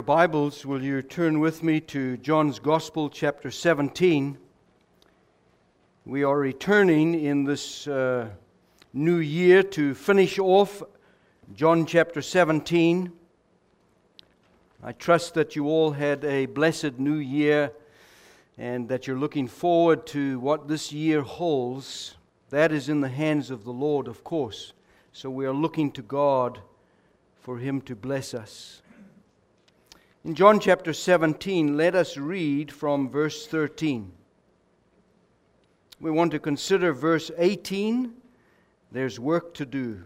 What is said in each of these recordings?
Bibles, will you turn with me to John's Gospel, chapter 17. We are returning in this new year to finish off John chapter 17. I trust that you all had a blessed new year and that you're looking forward to what this year holds. That is in the hands of the Lord, of course. So we are looking to God for Him to bless us. In John chapter 17, let us read from verse 13. We want to consider verse 18. There's work to do.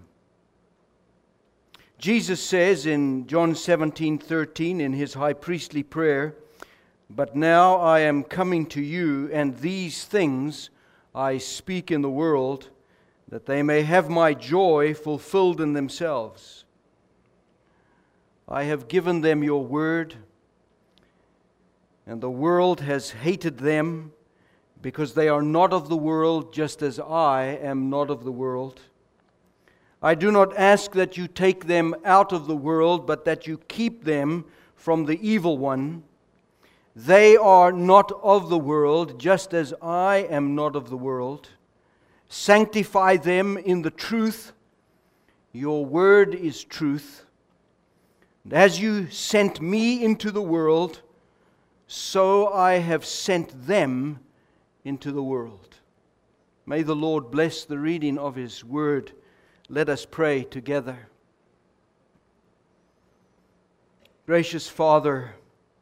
Jesus says in John 17:13 in His high priestly prayer, "But now I am coming to you, and these things I speak in the world, that they may have my joy fulfilled in themselves. I have given them your word, and the world has hated them, because they are not of the world, just as I am not of the world. I do not ask that you take them out of the world, but that you keep them from the evil one. They are not of the world, just as I am not of the world. Sanctify them in the truth. Your word is truth. And as you sent me into the world, so I have sent them into the world." May the Lord bless the reading of His word. Let us pray together. Gracious Father,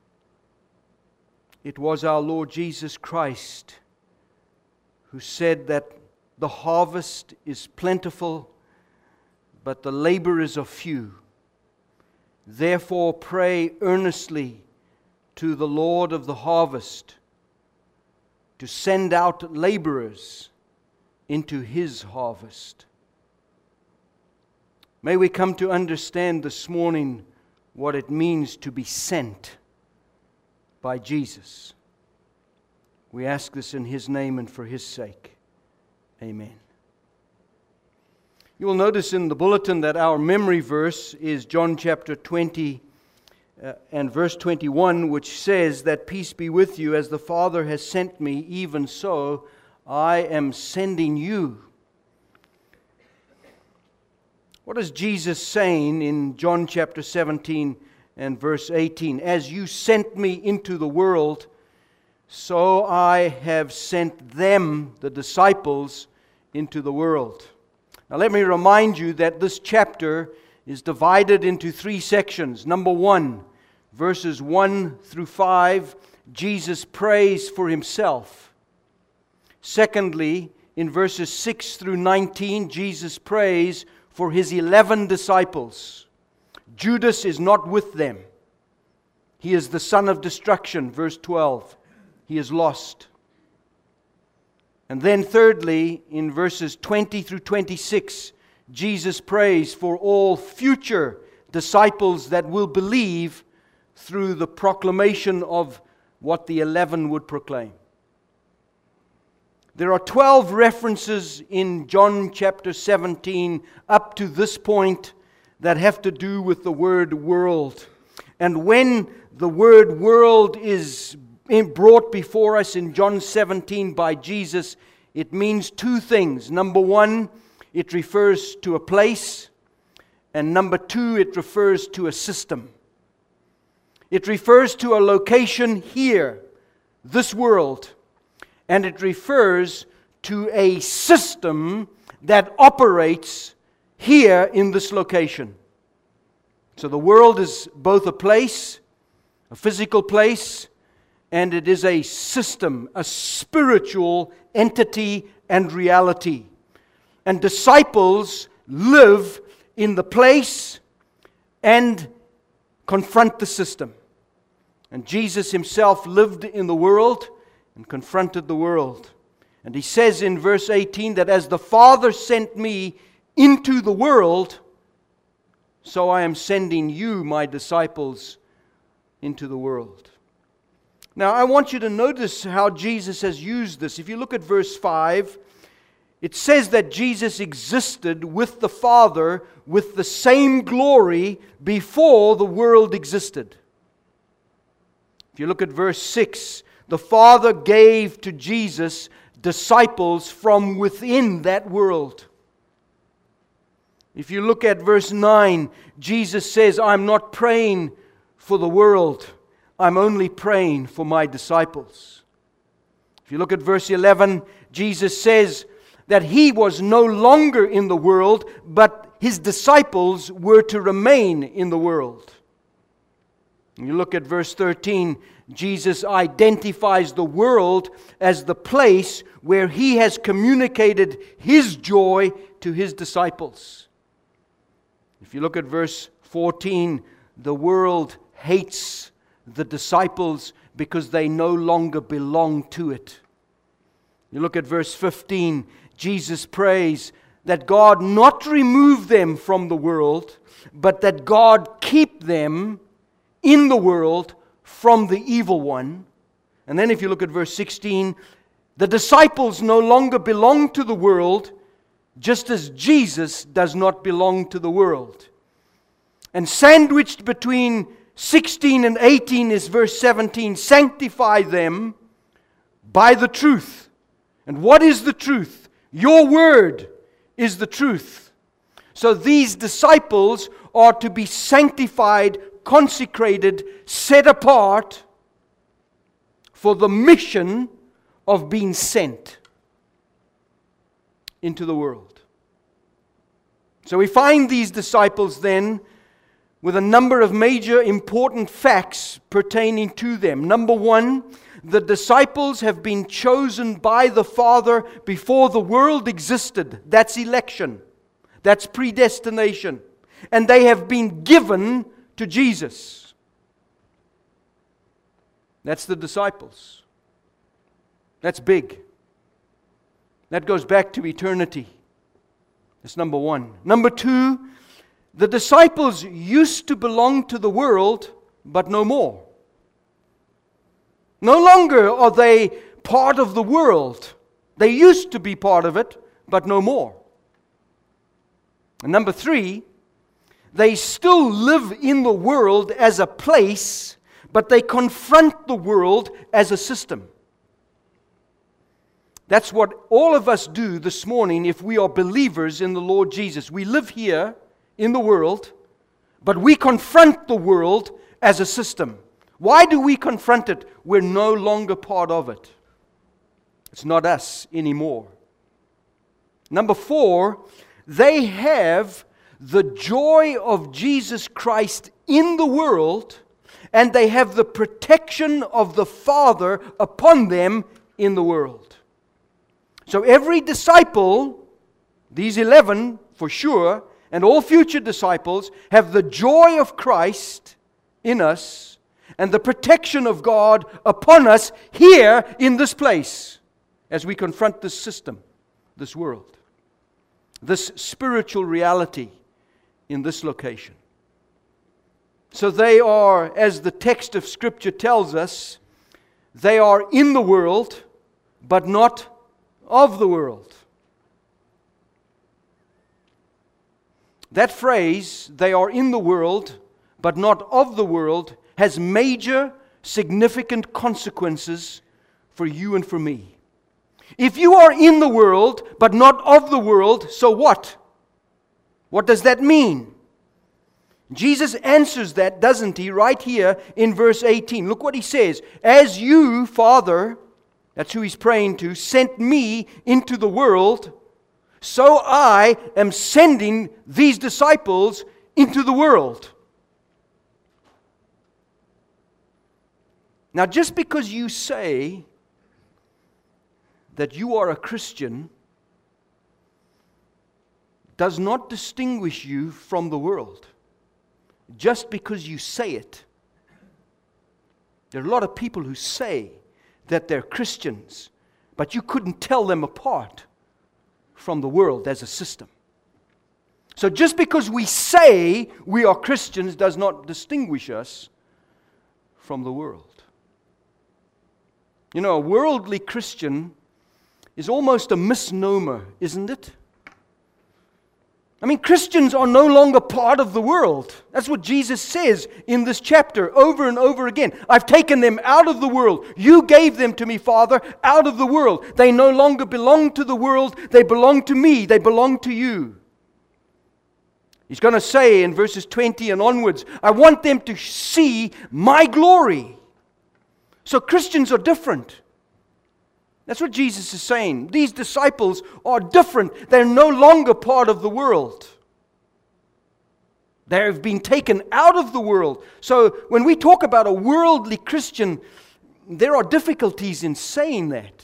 it was our Lord Jesus Christ who said that the harvest is plentiful, but the laborers are few. Therefore, pray earnestly to the Lord of the harvest to send out laborers into His harvest. May we come to understand this morning what it means to be sent by Jesus. We ask this in His name and for His sake. Amen. You will notice in the bulletin that our memory verse is John chapter 20 and verse 21, which says that peace be with you, as the Father has sent me, even so I am sending you. What is Jesus saying in John chapter 17 and verse 18? As you sent me into the world, so I have sent them, the disciples, into the world. Now let me remind you that this chapter is divided into three sections. Number 1, verses 1 through 5, Jesus prays for Himself. Secondly, in verses 6 through 19, Jesus prays for His 11 disciples. Judas is not with them. He is the son of destruction, verse 12. He is lost. And then thirdly, in verses 20 through 26, Jesus prays for all future disciples that will believe through the proclamation of what the 11 would proclaim. There are 12 references in John chapter 17 up to this point that have to do with the word world. And when the word world is brought before us in John 17 by Jesus, it means two things. Number 1, it refers to a place. And number 2, it refers to a system. It refers to a location here, this world. And it refers to a system that operates here in this location. So the world is both a place, a physical place, and it is a system, a spiritual entity and reality. And disciples live in the place and confront the system. And Jesus Himself lived in the world and confronted the world. And He says in verse 18 that as the Father sent me into the world, so I am sending you, my disciples, into the world. Now, I want you to notice how Jesus has used this. If you look at verse 5, it says that Jesus existed with the Father with the same glory before the world existed. If you look at verse 6, the Father gave to Jesus disciples from within that world. If you look at verse 9, Jesus says, I'm not praying for the world. I'm only praying for my disciples. If you look at verse 11, Jesus says that He was no longer in the world, but His disciples were to remain in the world. And you look at verse 13, Jesus identifies the world as the place where He has communicated His joy to His disciples. If you look at verse 14, the world hates the disciples because they no longer belong to it. You look at verse 15, Jesus prays that God not remove them from the world, but that God keep them in the world from the evil one. And then if you look at verse 16, the disciples no longer belong to the world, just as Jesus does not belong to the world. And sandwiched between 16 and 18 is verse 17, sanctify them by the truth. And what is the truth? Your word is the truth. So these disciples are to be sanctified, consecrated, set apart for the mission of being sent into the world. So we find these disciples then with a number of major important facts pertaining to them. Number one, the disciples have been chosen by the Father before the world existed. That's election. That's predestination. And they have been given to Jesus. That's the disciples. That's big. That goes back to eternity. That's number one. Number two, the disciples used to belong to the world, but no more. No longer are they part of the world. They used to be part of it, but no more. And number three, they still live in the world as a place, but they confront the world as a system. That's what all of us do this morning if we are believers in the Lord Jesus. We live here in the world, but we confront the world as a system. Why do we confront it? We're no longer part of it. It's not us anymore. Number four, they have the joy of Jesus Christ in the world, and they have the protection of the Father upon them in the world. So every disciple, these 11 for sure, and all future disciples have the joy of Christ in us and the protection of God upon us here in this place as we confront this system, this world, this spiritual reality in this location. So they are, as the text of Scripture tells us, they are in the world, but not of the world. That phrase, they are in the world, but not of the world, has major, significant consequences for you and for me. If you are in the world, but not of the world, so what? What does that mean? Jesus answers that, doesn't He, right here in verse 18. Look what He says. As you, Father, that's who He's praying to, sent me into the world, so I am sending these disciples into the world. Now, just because you say that you are a Christian does not distinguish you from the world. Just because you say it. There are a lot of people who say that they're Christians, but you couldn't tell them apart from the world as a system. So just because we say we are Christians does not distinguish us from the world. You know, a worldly Christian is almost a misnomer, isn't it? I mean, Christians are no longer part of the world. That's what Jesus says in this chapter over and over again. I've taken them out of the world. You gave them to me, Father, out of the world. They no longer belong to the world. They belong to me. They belong to you. He's going to say in verses 20 and onwards, I want them to see my glory. So Christians are different. That's what Jesus is saying. These disciples are different. They're no longer part of the world. They have been taken out of the world. So when we talk about a worldly Christian, there are difficulties in saying that.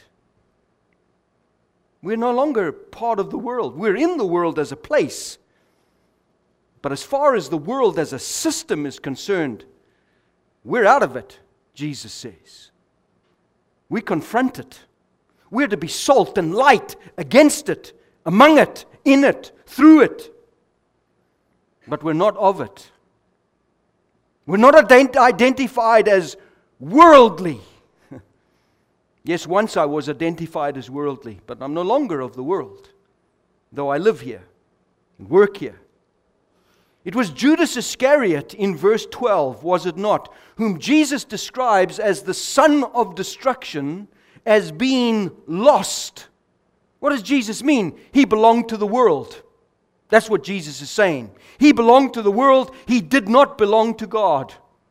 We're no longer part of the world. We're in the world as a place. But as far as the world as a system is concerned, we're out of it, Jesus says. We confront it. We're to be salt and light against it, among it, in it, through it. But we're not of it. We're not identified as worldly. Yes, once I was identified as worldly, but I'm no longer of the world, though I live here and work here. It was Judas Iscariot in verse 12, was it not, whom Jesus describes as the son of destruction, as being lost. What does Jesus mean? He belonged to the world. That's what Jesus is saying. He belonged to the world. He did not belong to God.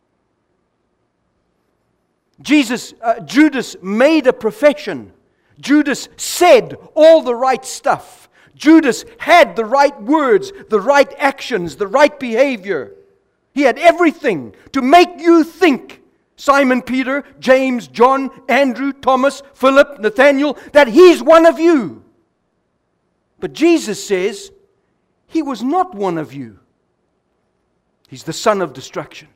Judas made a profession. Judas said all the right stuff. Judas had the right words, the right actions, the right behavior. He had everything to make you think, Simon Peter, James, John, Andrew, Thomas, Philip, Nathaniel, that he's one of you. But Jesus says, he was not one of you. He's the son of destruction.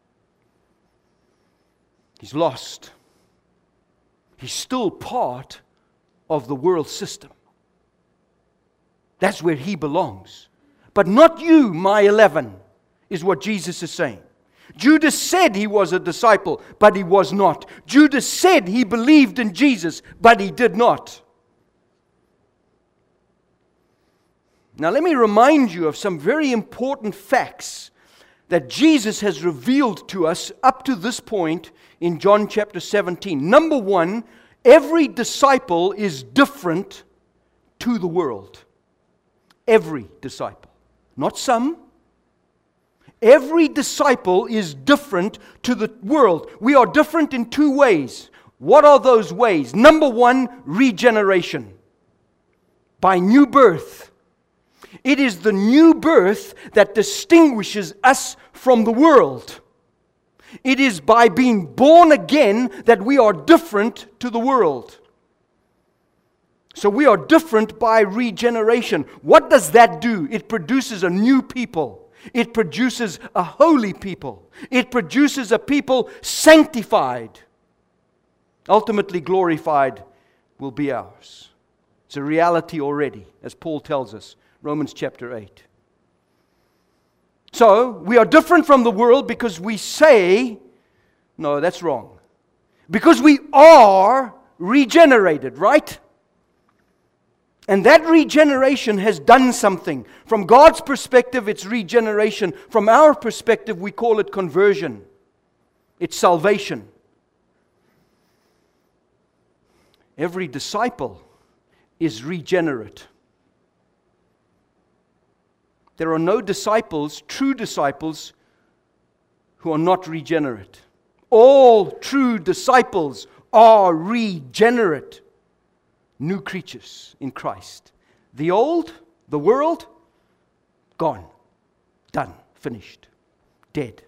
He's lost. He's still part of the world system. That's where he belongs. But not you, my 11, is what Jesus is saying. Judas said he was a disciple, but he was not. Judas said he believed in Jesus, but he did not. Now let me remind you of some very important facts that Jesus has revealed to us up to this point in John chapter 17. Number one, every disciple is different to the world. Every disciple. Not some. Every disciple is different to the world. We are different in two ways. What are those ways? Number one, regeneration. By new birth. It is the new birth that distinguishes us from the world. It is by being born again that we are different to the world. So we are different by regeneration. What does that do? It produces a new people. It produces a holy people. It produces a people sanctified. Ultimately glorified will be ours. It's a reality already, as Paul tells us, Romans chapter 8. So, we are different from the world because we say, no, that's wrong. Because we are regenerated, right? And that regeneration has done something. From God's perspective, it's regeneration. From our perspective, we call it conversion. It's salvation. Every disciple is regenerate. There are no disciples, true disciples, who are not regenerate. All true disciples are regenerate. New creatures in Christ. The old, the world, gone, done, finished, dead.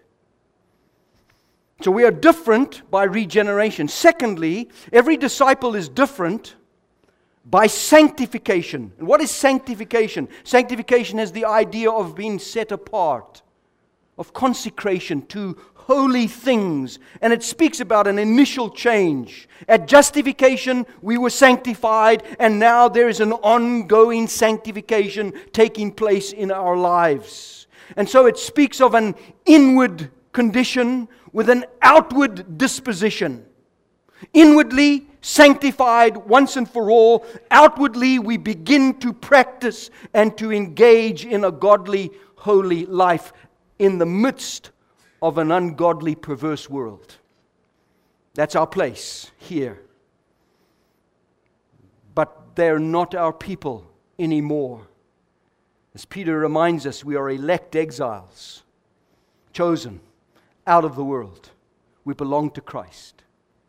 So we are different by regeneration. Secondly, every disciple is different by sanctification. And what is sanctification? Sanctification has the idea of being set apart, of consecration to holy things. And it speaks about an initial change. At justification, we were sanctified, and now there is an ongoing sanctification taking place in our lives. And so it speaks of an inward condition with an outward disposition. Inwardly sanctified once and for all. Outwardly we begin to practice and to engage in a godly, holy life in the midst of an ungodly, perverse world. That's our place here. But they're not our people anymore. As Peter reminds us, we are elect exiles, chosen out of the world. We belong to Christ.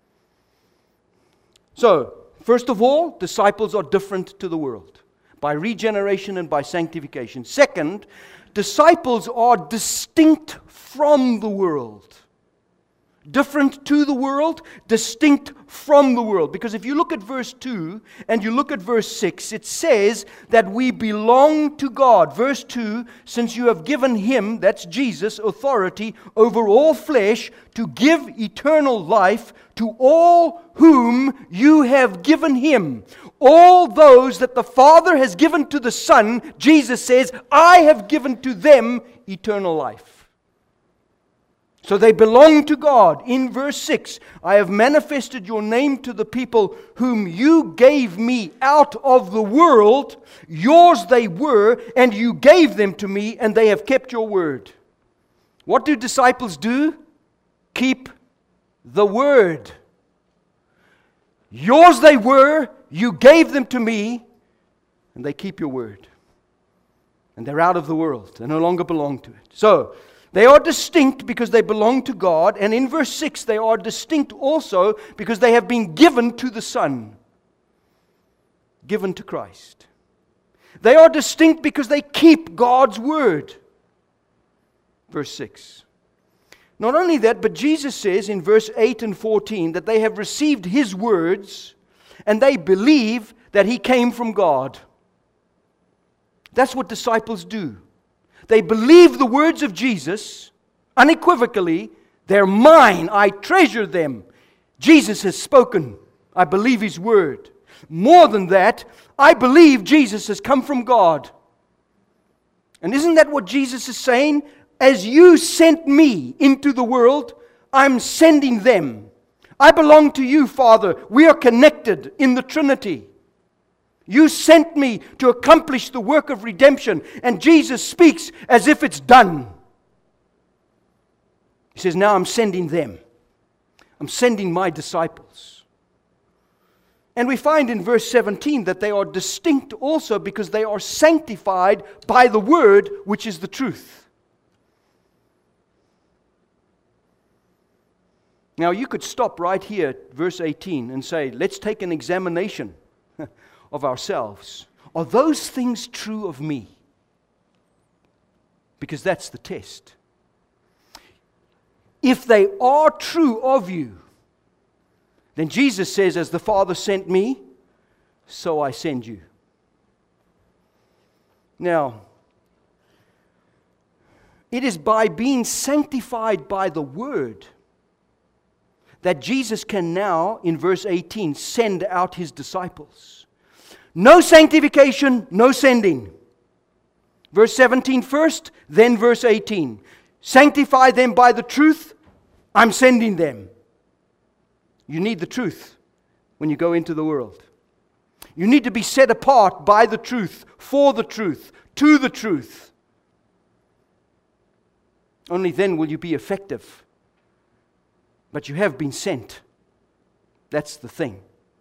So, first of all, disciples are different to the world by regeneration and by sanctification. Second, disciples are distinct from the world. Different to the world, distinct from the world. Because if you look at verse 2 and you look at verse 6, it says that we belong to God. Verse 2, since you have given Him, that's Jesus, authority over all flesh to give eternal life to all whom you have given Him. All those that the Father has given to the Son, Jesus says, I have given to them eternal life. So they belong to God. In verse 6, I have manifested your name to the people whom you gave me out of the world. Yours they were, and you gave them to me, and they have kept your word. What do disciples do? Keep the word. Yours they were, you gave them to me, and they keep your word. And they're out of the world. They no longer belong to it. So, they are distinct because they belong to God. And in verse 6, they are distinct also because they have been given to the Son. Given to Christ. They are distinct because they keep God's word. Verse 6. Not only that, but Jesus says in verse 8 and 14 that they have received His words and they believe that He came from God. That's what disciples do. They believe the words of Jesus unequivocally. They're mine. I treasure them. Jesus has spoken. I believe His word. More than that, I believe Jesus has come from God. And isn't that what Jesus is saying? As you sent me into the world, I'm sending them. I belong to you, Father. We are connected in the Trinity. You sent me to accomplish the work of redemption. And Jesus speaks as if it's done. He says, now I'm sending them. I'm sending my disciples. And we find in verse 17 that they are distinct also because they are sanctified by the word, which is the truth. Now you could stop right here at verse 18 and say, let's take an examination of ourselves. Are those things true of me? Because that's the test. If they are true of you, then Jesus says, as the Father sent me, so I send you. Now, it is by being sanctified by the Word that Jesus can now, in verse 18, send out His disciples. No sanctification, no sending. Verse 17 first, then verse 18. Sanctify them by the truth, I'm sending them. You need the truth when you go into the world. You need to be set apart by the truth, for the truth, to the truth. Only then will you be effective. But you have been sent. That's the thing.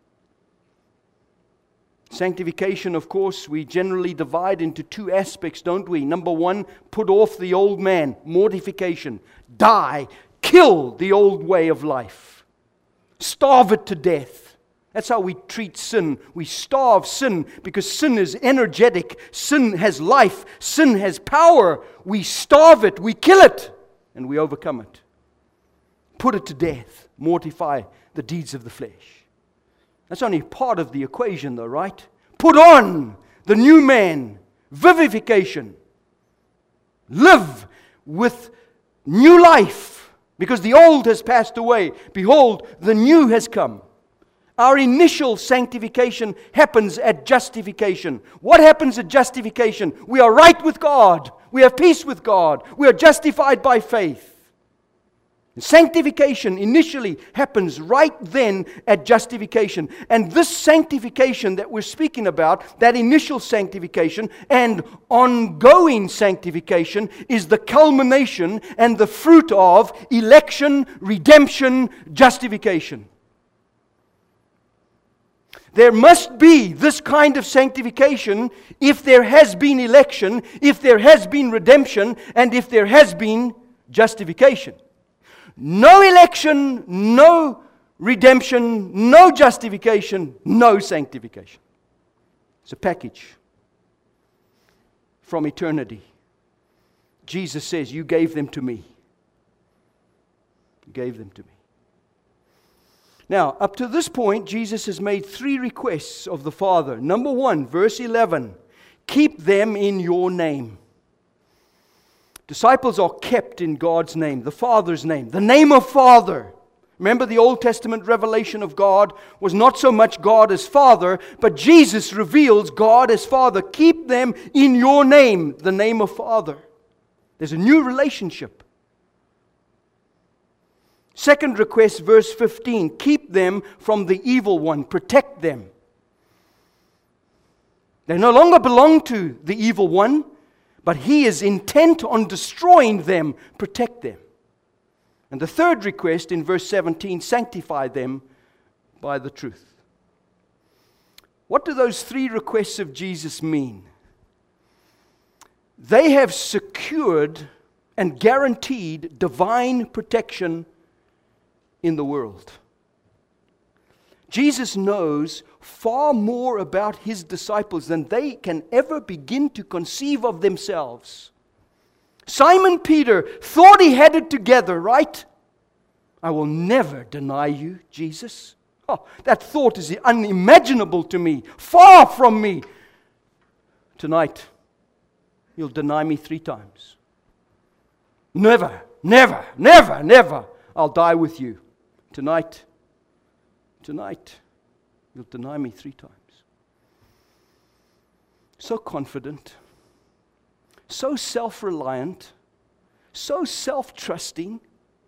Sanctification, of course, we generally divide into two aspects, don't we? Number one, put off the old man, mortification. Die, kill the old way of life. Starve it to death. That's how we treat sin. We starve sin because sin is energetic. Sin has life. Sin has power. We starve it, we kill it, and we overcome it. Put it to death. Mortify the deeds of the flesh. That's only part of the equation though, right? Put on the new man, vivification. Live with new life, because the old has passed away. Behold, the new has come. Our initial sanctification happens at justification. What happens at justification? We are right with God. We have peace with God. We are justified by faith. Sanctification initially happens right then at justification. And this sanctification that we're speaking about, that initial sanctification and ongoing sanctification, is the culmination and the fruit of election, redemption, justification. There must be this kind of sanctification if there has been election, if there has been redemption, and if there has been justification. No election, no redemption, no justification, no sanctification. It's a package from eternity. Jesus says, you gave them to me. You gave them to me. Now, up to this point, Jesus has made 3 requests of the Father. Number 1, verse 11, keep them in your name. Disciples are kept in God's name, the Father's name, the name of Father. Remember, the Old Testament revelation of God was not so much God as Father, but Jesus reveals God as Father. Keep them in your name, the name of Father. There's a new relationship. Second request, verse 15, keep them from the evil one, protect them. They no longer belong to the evil one, but he is intent on destroying them. Protect them. And the third request in verse 17, sanctify them by the truth. What do those 3 requests of Jesus mean? They have secured and guaranteed divine protection in the world. Jesus knows far more about his disciples than they can ever begin to conceive of themselves. Simon Peter thought he had it together, right? I will never deny you, Jesus. Oh, that thought is unimaginable to me, far from me. Tonight, you'll deny me 3 times. Never, never, never, never. I'll die with you. Tonight, you'll deny me 3 times. So confident, so self-reliant, so self-trusting,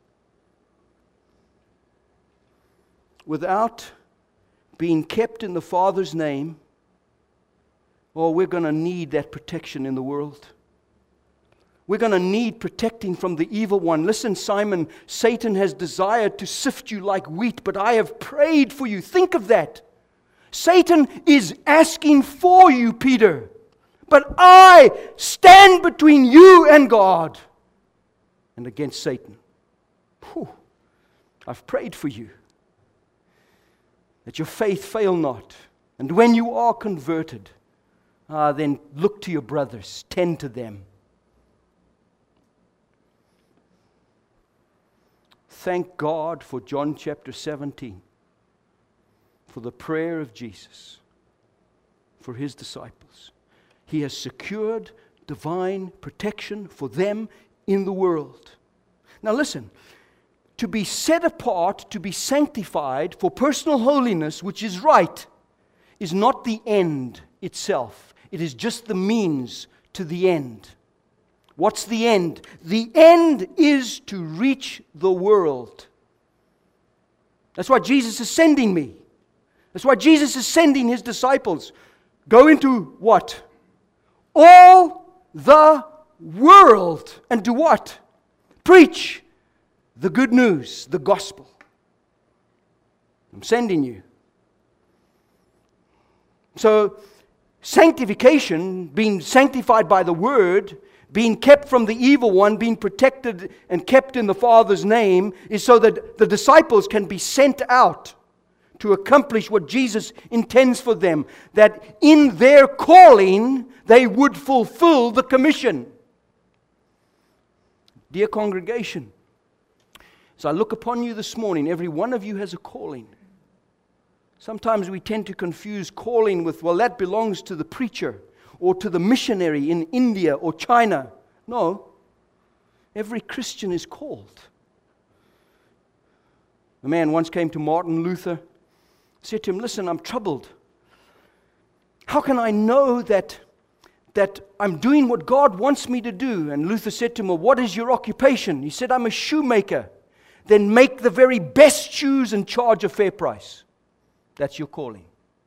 without being kept in the Father's name, we're going to need that protection in the world. We're going to need protecting from the evil one. Listen, Simon, Satan has desired to sift you like wheat, but I have prayed for you. Think of that. Satan is asking for you, Peter. But I stand between you and God and against Satan. Whew. I've prayed for you, that your faith fail not. And when you are converted, then look to your brothers, tend to them. Thank God for John chapter 17, for the prayer of Jesus, for his disciples. He has secured divine protection for them in the world. Now listen, to be set apart, to be sanctified for personal holiness, which is right, is not the end itself. It is just the means to the end. What's the end? The end is to reach the world. That's why Jesus is sending me. That's why Jesus is sending his disciples. Go into what? All the world. And do what? Preach the good news, the gospel. I'm sending you. So, sanctification, being sanctified by the word, being kept from the evil one, being protected and kept in the Father's name, is so that the disciples can be sent out to accomplish what Jesus intends for them, that in their calling they would fulfill the commission. Dear congregation, as I look upon you this morning, every one of you has a calling. Sometimes we tend to confuse calling with, well, that belongs to the preacher or to the missionary in India or China. No, every Christian is called. A man once came to Martin Luther, said to him, listen, I'm troubled. How can I know that I'm doing what God wants me to do? And Luther said to him, well, what is your occupation? He said, I'm a shoemaker. then make the very best shoes and charge a fair price. That's your calling.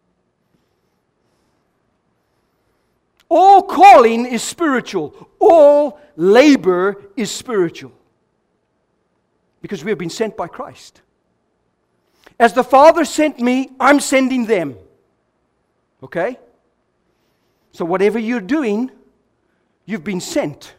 All calling is spiritual. All labor is spiritual. Because we have been sent by Christ. As the Father sent me, I'm sending them. Okay? So whatever you're doing, you've been sent.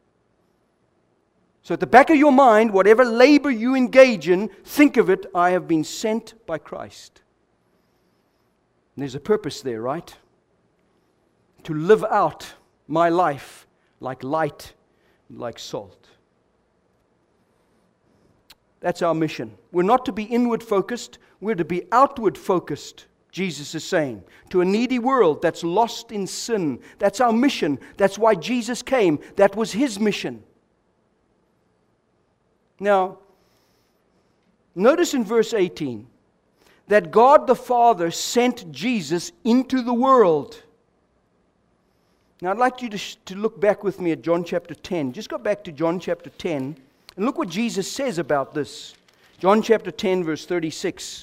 So at the back of your mind, whatever labor you engage in, think of it, I have been sent by Christ. And there's a purpose there, right? To live out my life like light, like salt. That's our mission. We're not to be inward focused, we're to be outward focused, Jesus is saying. To a needy world that's lost in sin. That's our mission. That's why Jesus came. That was His mission. Now, notice in verse 18 that God the Father sent Jesus into the world. Now, I'd like you to look back with me at John chapter 10. Just go back to John chapter 10 and look what Jesus says about this. John chapter 10, verse 36.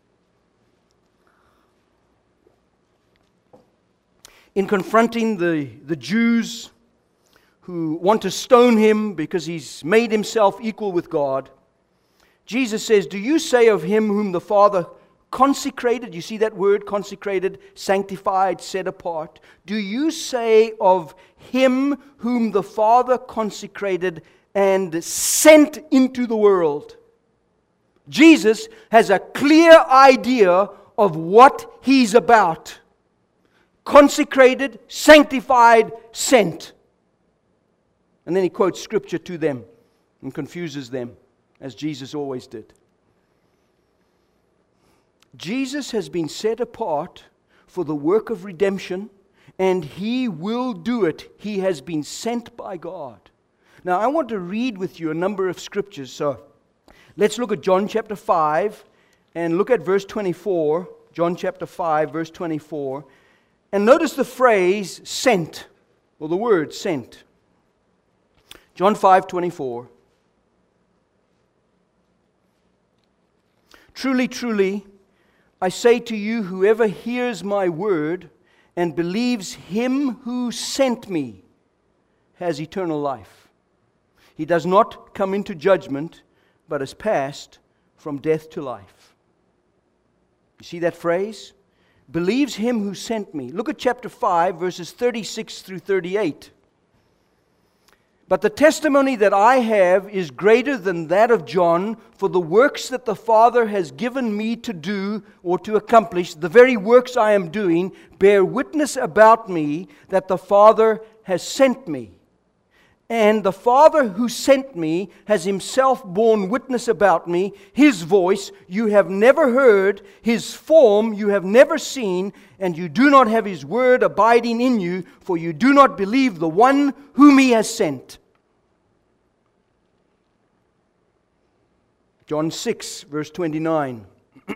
In confronting the Jews who want to stone Him because He's made Himself equal with God, Jesus says, do you say of Him whom the Father consecrated, you see that word, consecrated, sanctified, set apart. Do you say of Him whom the Father consecrated and sent into the world? Jesus has a clear idea of what He's about. Consecrated, sanctified, sent. And then He quotes Scripture to them and confuses them, as Jesus always did. Jesus has been set apart for the work of redemption, and He will do it. He has been sent by God. Now, I want to read with you a number of scriptures. So, let's look at John chapter 5 and look at verse 24. John chapter 5, verse 24. And notice the phrase sent, or the word sent. John 5:24. Truly, truly, I say to you, whoever hears my word and believes Him who sent me has eternal life. He does not come into judgment, but is passed from death to life. You see that phrase? Believes Him who sent me. Look at chapter 5, verses 36 through 38. But the testimony that I have is greater than that of John, for the works that the Father has given me to do or to accomplish, the very works I am doing, bear witness about me that the Father has sent me. And the Father who sent me has Himself borne witness about me. His voice you have never heard, His form you have never seen, and you do not have His word abiding in you, for you do not believe the one whom He has sent. John 6, verse 29.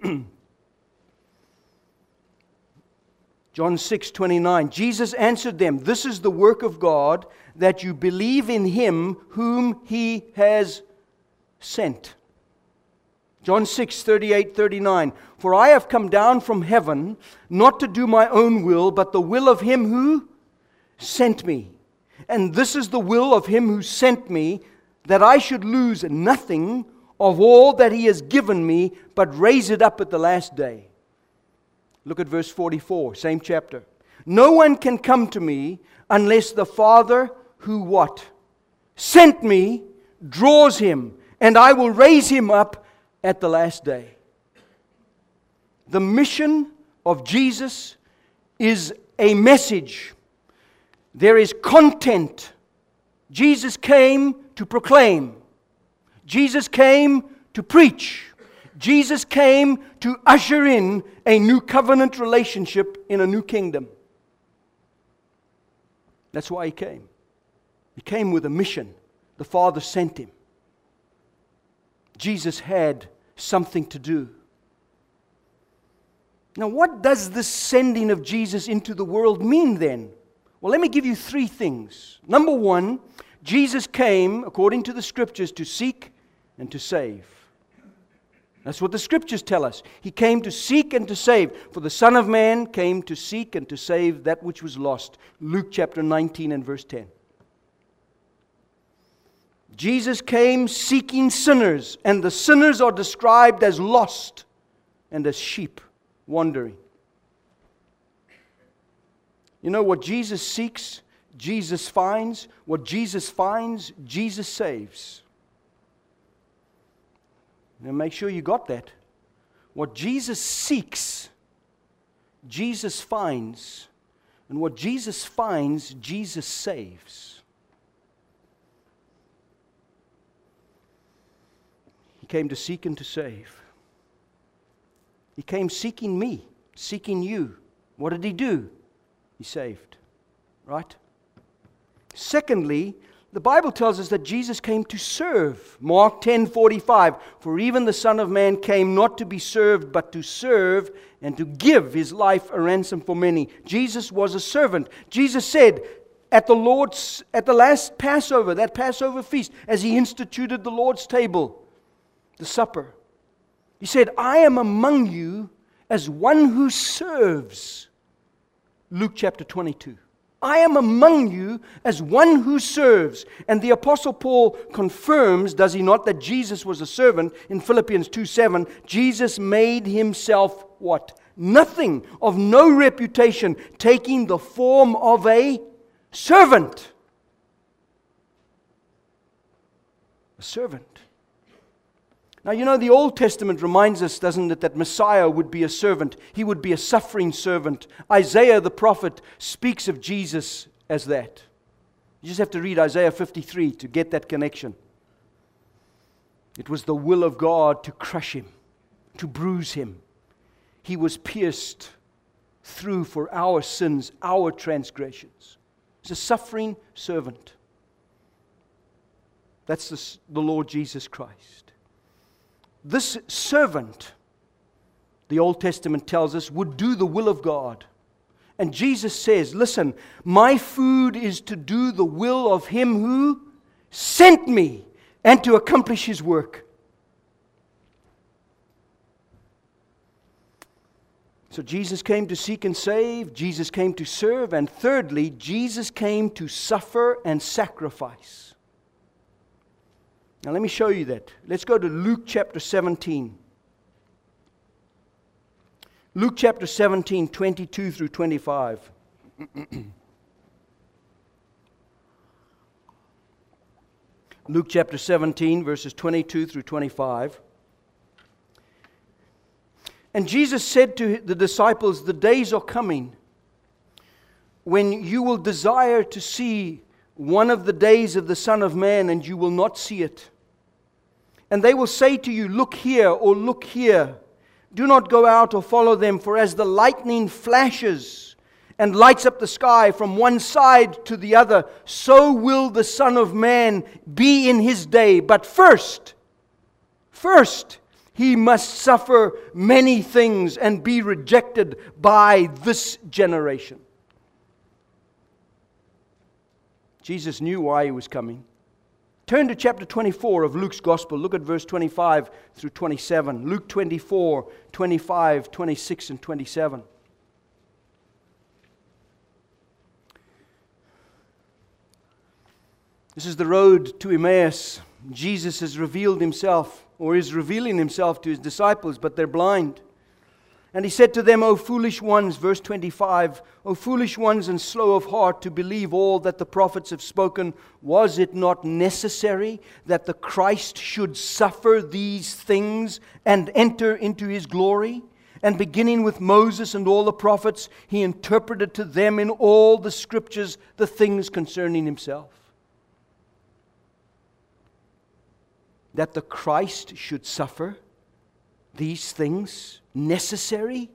John 6:29. Jesus answered them, "This is the work of God, that you believe in Him whom He has sent." John 6:38, 39. "For I have come down from heaven, not to do my own will, but the will of Him who sent me. And this is the will of Him who sent me, that I should lose nothing of all that He has given me, but raise it up at the last day." Look at verse 44, same chapter. "No one can come to me unless the Father who what? Sent me draws him, and I will raise him up at the last day." The mission of Jesus is a message. There is content. Jesus came to proclaim. Jesus came to preach. Jesus came to usher in a new covenant relationship in a new kingdom. That's why He came. He came with a mission. The Father sent Him. Jesus had something to do. Now, what does this sending of Jesus into the world mean then? Well, let me give you three things. Number one, Jesus came, according to the Scriptures, to seek and to save. That's what the Scriptures tell us. He came to seek and to save. For the Son of Man came to seek and to save that which was lost. Luke chapter 19 and verse 10. Jesus came seeking sinners, and the sinners are described as lost and as sheep wandering. You know what Jesus seeks, Jesus finds. What Jesus finds, Jesus saves. Now make sure you got that. What Jesus seeks, Jesus finds. And what Jesus finds, Jesus saves. He came to seek and to save. He came seeking me, seeking you. What did He do? He saved. Right? Secondly, the Bible tells us that Jesus came to serve. Mark 10:45. For even the Son of Man came not to be served, but to serve and to give His life a ransom for many. Jesus was a servant. Jesus said at the last Passover, that Passover feast, as He instituted the Lord's table, the supper, He said, I am among you as one who serves. Luke chapter 22. I am among you as one who serves. And the Apostle Paul confirms, does he not, that Jesus was a servant in Philippians 2:7. Jesus made Himself what? Nothing, of no reputation, taking the form of a servant. A servant. Now, you know, the Old Testament reminds us, doesn't it, that Messiah would be a servant. He would be a suffering servant. Isaiah the prophet speaks of Jesus as that. You just have to read Isaiah 53 to get that connection. It was the will of God to crush Him, to bruise Him. He was pierced through for our sins, our transgressions. He's a suffering servant. That's the Lord Jesus Christ. This servant, the Old Testament tells us, would do the will of God. And Jesus says, listen, my food is to do the will of Him who sent me and to accomplish His work. So Jesus came to seek and save, Jesus came to serve, and thirdly, Jesus came to suffer and sacrifice. Now let me show you that. Let's go to Luke chapter 17. Luke chapter 17, 22 through 25. Luke chapter 17, verses 22 through 25. And Jesus said to the disciples, the days are coming when you will desire to see one of the days of the Son of Man, and you will not see it. And they will say to you, look here or look here. Do not go out or follow them, for as the lightning flashes and lights up the sky from one side to the other, so will the Son of Man be in His day. But first, He must suffer many things and be rejected by this generation. Jesus knew why He was coming. Turn to chapter 24 of Luke's Gospel. Look at verse 25 through 27. Luke 24, 25, 26, and 27. This is the road to Emmaus. Jesus has revealed Himself, or is revealing Himself to His disciples, but they're blind. And He said to them, O foolish ones, verse 25, O foolish ones and slow of heart to believe all that the prophets have spoken, was it not necessary that the Christ should suffer these things and enter into His glory? And beginning with Moses and all the prophets, He interpreted to them in all the Scriptures the things concerning Himself. That the Christ should suffer these things necessary?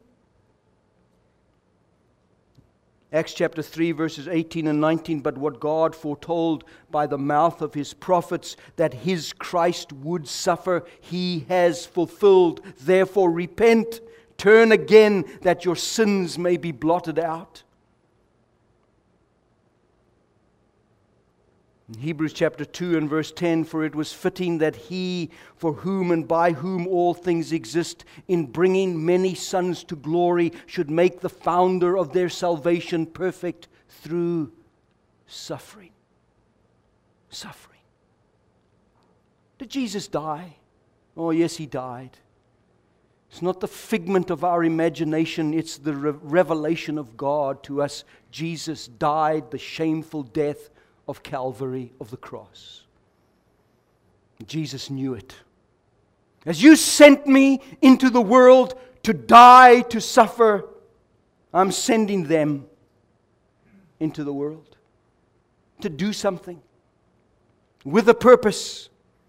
Acts chapter 3 verses 18 and 19, but what God foretold by the mouth of His prophets that His Christ would suffer, He has fulfilled. Therefore repent, turn again, that your sins may be blotted out. In Hebrews chapter 2 and verse 10, for it was fitting that He, for whom and by whom all things exist, in bringing many sons to glory, should make the founder of their salvation perfect through suffering. Suffering. Did Jesus die? Oh, yes, He died. It's not the figment of our imagination, it's the revelation of God to us. Jesus died the shameful death of Calvary, of the cross. Jesus knew it. As you sent me into the world to die, to suffer, I'm sending them into the world to do something with a purpose.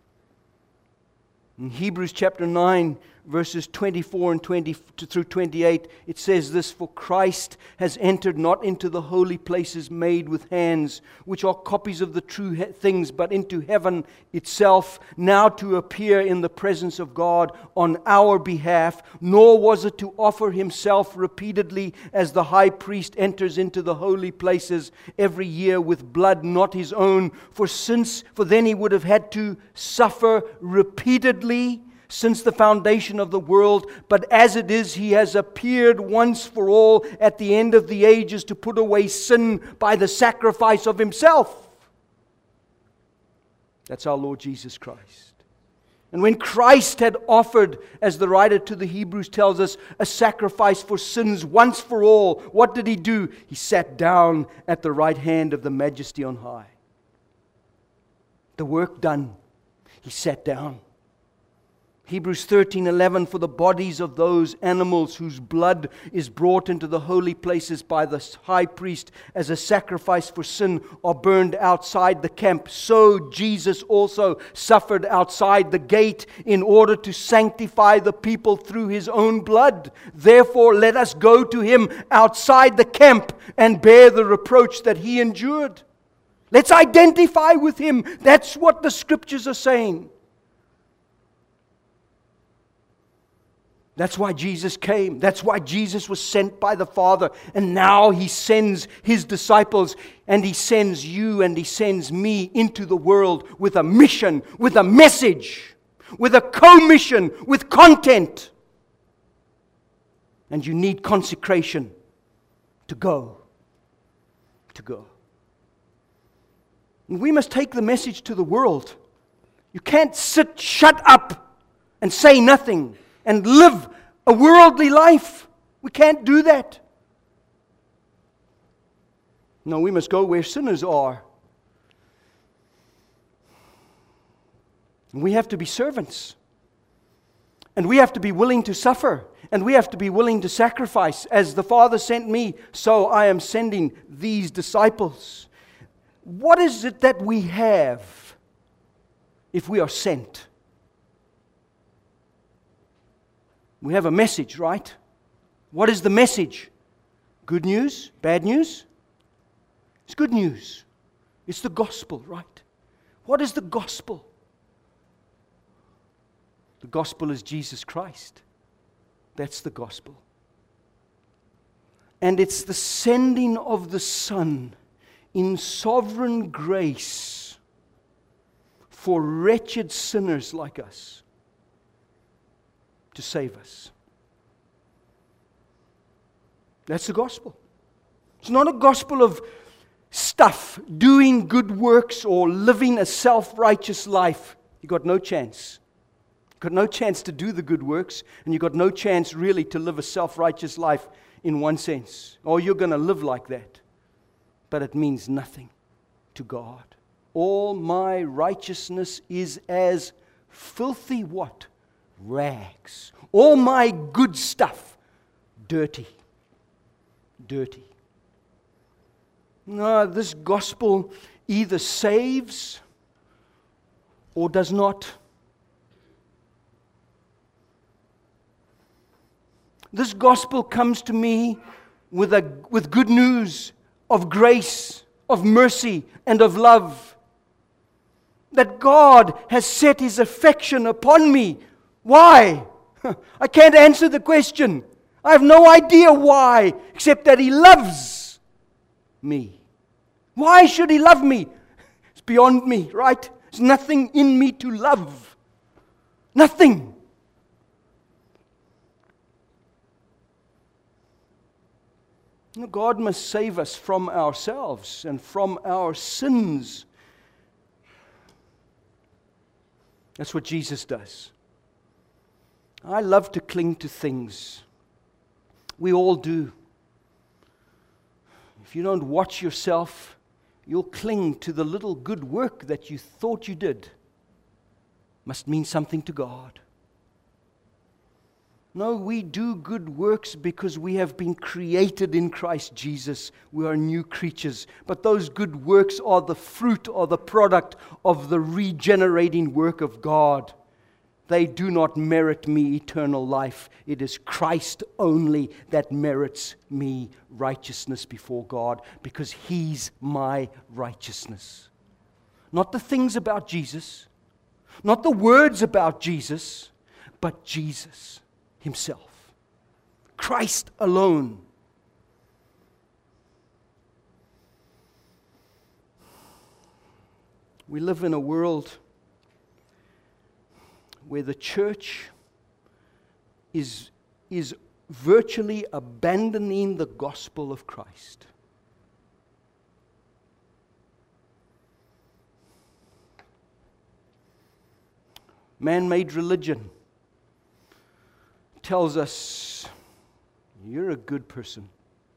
In Hebrews chapter 9, verses 24 and 20 through 28, it says this, for Christ has entered not into the holy places made with hands, which are copies of the true things, but into heaven itself, now to appear in the presence of God on our behalf. Nor was it to offer Himself repeatedly as the high priest enters into the holy places every year with blood not His own, for then He would have had to suffer repeatedly since the foundation of the world. But as it is, He has appeared once for all at the end of the ages to put away sin by the sacrifice of Himself. That's our Lord Jesus Christ. And when Christ had offered, as the writer to the Hebrews tells us, a sacrifice for sins once for all, what did He do? He sat down at the right hand of the Majesty on high. The work done, He sat down. Hebrews 13:11, for the bodies of those animals whose blood is brought into the holy places by the high priest as a sacrifice for sin are burned outside the camp. So Jesus also suffered outside the gate in order to sanctify the people through His own blood. Therefore let us go to Him outside the camp and bear the reproach that He endured. Let's identify with Him. That's what the Scriptures are saying. That's why Jesus came. That's why Jesus was sent by the Father. And now He sends His disciples, and He sends you and He sends me into the world with a mission, with a message, with a commission, with content. And you need consecration to go. To go. And we must take the message to the world. You can't shut up and say nothing and live a worldly life. We can't do that. No, we must go where sinners are. And we have to be servants. And we have to be willing to suffer. And we have to be willing to sacrifice. As the Father sent me, so I am sending these disciples. What is it that we have if we are sent? We have a message, right? What is the message? Good news? Bad news? It's good news. It's the gospel, right? What is the gospel? The gospel is Jesus Christ. That's the gospel. And it's the sending of the Son in sovereign grace for wretched sinners like us, to save us. That's the gospel. It's not a gospel of stuff, doing good works or living a self-righteous life. You got no chance. You got no chance to do the good works, and you got no chance really to live a self-righteous life in one sense. Or you're going to live like that. But it means nothing to God. All my righteousness is as filthy what? Rags. All my good stuff, dirty. Dirty. No, this gospel either saves or does not. This gospel comes to me with good news of grace, of mercy, and of love. That God has set His affection upon me. Why? I can't answer the question. I have no idea why, except that He loves me. Why should He love me? It's beyond me, right? There's nothing in me to love. Nothing. God must save us from ourselves and from our sins. That's what Jesus does. I love to cling to things. We all do. If you don't watch yourself, you'll cling to the little good work that you thought you did. Must mean something to God. No, we do good works because we have been created in Christ Jesus. We are new creatures. But those good works are the fruit or the product of the regenerating work of God. They do not merit me eternal life. It is Christ only that merits me righteousness before God, because He's my righteousness. Not the things about Jesus, not the words about Jesus, but Jesus Himself. Christ alone. We live in a world where the church is virtually abandoning the gospel of Christ. Man-made religion tells us, you're a good person.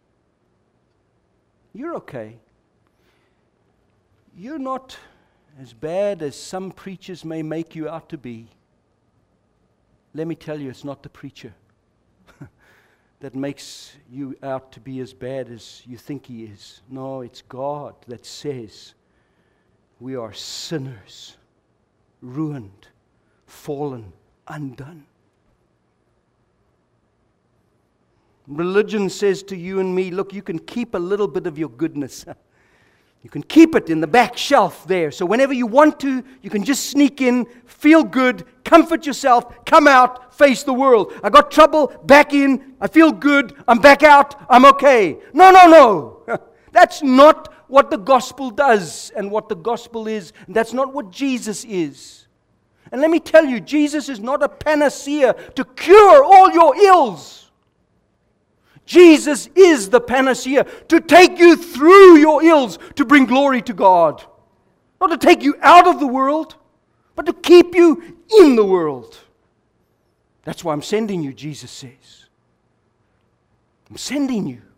You're okay. You're not as bad as some preachers may make you out to be. Let me tell you, it's not the preacher that makes you out to be as bad as you think he is. No, it's God that says we are sinners, ruined, fallen, undone. Religion says to you and me, look, you can keep a little bit of your goodness. You can keep it in the back shelf there. So whenever you want to, you can just sneak in, feel good, comfort yourself, come out, face the world. I got trouble, back in, I feel good, I'm back out, I'm okay. No. That's not what the gospel does and what the gospel is. And that's not what Jesus is. And let me tell you, Jesus is not a panacea to cure all your ills. Jesus is the panacea to take you through your ills, to bring glory to God. Not to take you out of the world, but to keep you in the world. That's why I'm sending you, Jesus says. I'm sending you.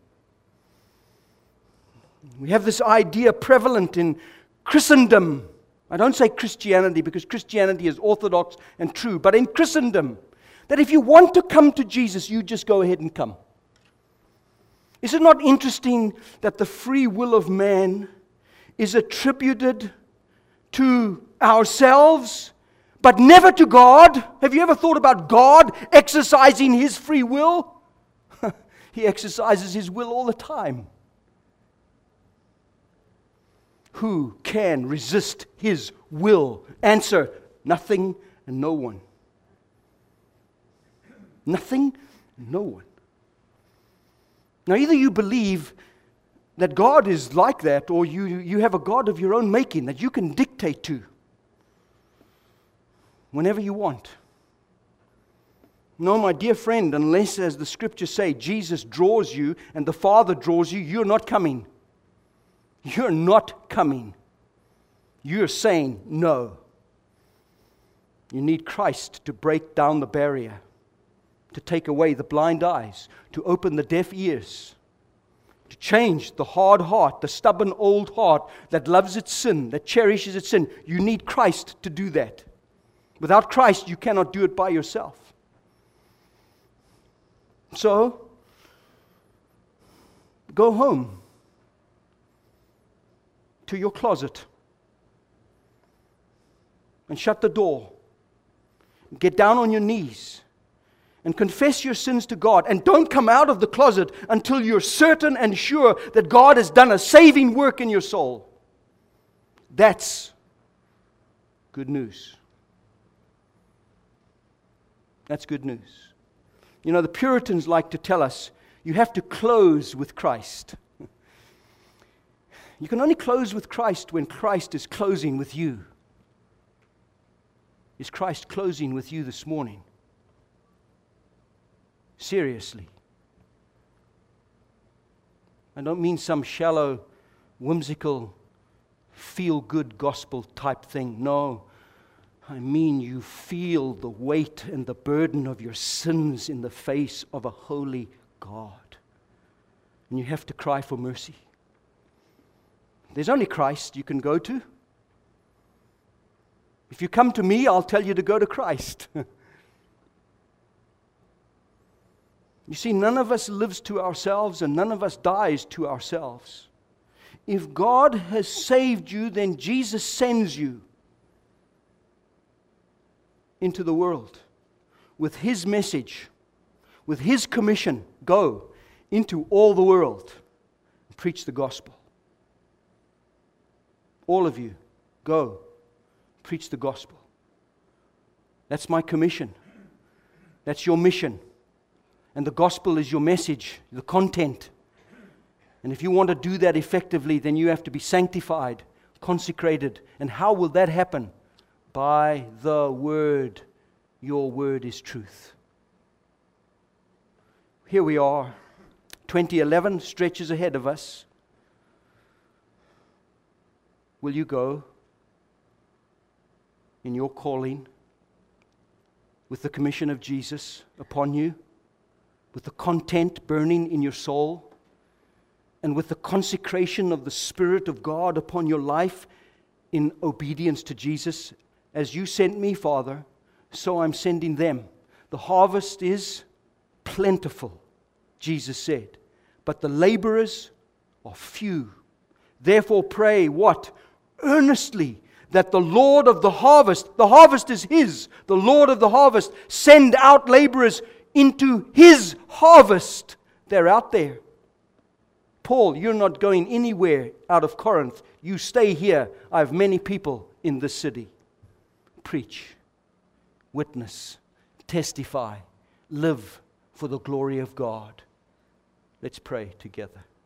We have this idea prevalent in Christendom. I don't say Christianity because Christianity is orthodox and true, but in Christendom, that if you want to come to Jesus, you just go ahead and come. Is it not interesting that the free will of man is attributed to ourselves, but never to God? Have you ever thought about God exercising His free will? He exercises His will all the time. Who can resist His will? Answer, nothing and no one. Nothing and no one. Now, either you believe that God is like that, or you have a God of your own making that you can dictate to whenever you want. No, my dear friend, unless, as the scriptures say, Jesus draws you and the Father draws you, you're not coming. You're not coming. You're saying no. You need Christ to break down the barrier, to take away the blind eyes, to open the deaf ears, to change the hard heart, the stubborn old heart that loves its sin, that cherishes its sin. You need Christ to do that. Without Christ, you cannot do it by yourself. So, go home to your closet and shut the door. Get down on your knees and confess your sins to God. And don't come out of the closet until you're certain and sure that God has done a saving work in your soul. That's good news. That's good news. You know, the Puritans like to tell us, you have to close with Christ. You can only close with Christ when Christ is closing with you. Is Christ closing with you this morning? Seriously. I don't mean some shallow, whimsical, feel-good gospel type thing. No. I mean you feel the weight and the burden of your sins in the face of a holy God. And you have to cry for mercy. There's only Christ you can go to. If you come to me, I'll tell you to go to Christ. You see, none of us lives to ourselves and none of us dies to ourselves. If God has saved you, then Jesus sends you into the world with His message, with His commission. Go into all the world and preach the gospel. All of you, go preach the gospel. That's my commission. That's your mission. And the gospel is your message, the content. And if you want to do that effectively, then you have to be sanctified, consecrated. And how will that happen? By the word. Your word is truth. Here we are. 2011 stretches ahead of us. Will you go in your calling with the commission of Jesus upon you, with the content burning in your soul, and with the consecration of the Spirit of God upon your life in obedience to Jesus? As you sent me, Father, so I'm sending them. The harvest is plentiful, Jesus said, but the laborers are few. Therefore pray, what? Earnestly, that the Lord of the harvest is His, the Lord of the harvest, send out laborers into His harvest. They're out there. Paul, you're not going anywhere out of Corinth. You stay here. I have many people in this city. Preach, witness, testify, live for the glory of God. Let's pray together.